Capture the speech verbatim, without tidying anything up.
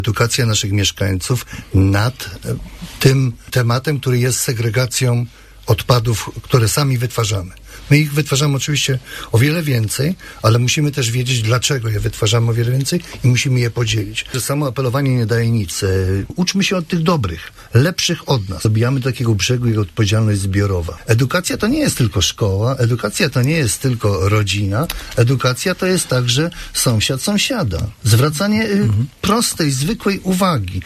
Edukacja naszych mieszkańców nad tym tematem, który jest segregacją odpadów, które sami wytwarzamy. My ich wytwarzamy oczywiście o wiele więcej, ale musimy też wiedzieć, dlaczego je wytwarzamy o wiele więcej i musimy je podzielić. Samo apelowanie nie daje nic. Uczmy się od tych dobrych, lepszych od nas. Dobijamy do takiego brzegu i odpowiedzialność zbiorowa. Edukacja to nie jest tylko szkoła, edukacja to nie jest tylko rodzina, edukacja to jest także sąsiad sąsiada. Zwracanie mhm. prostej, zwykłej uwagi.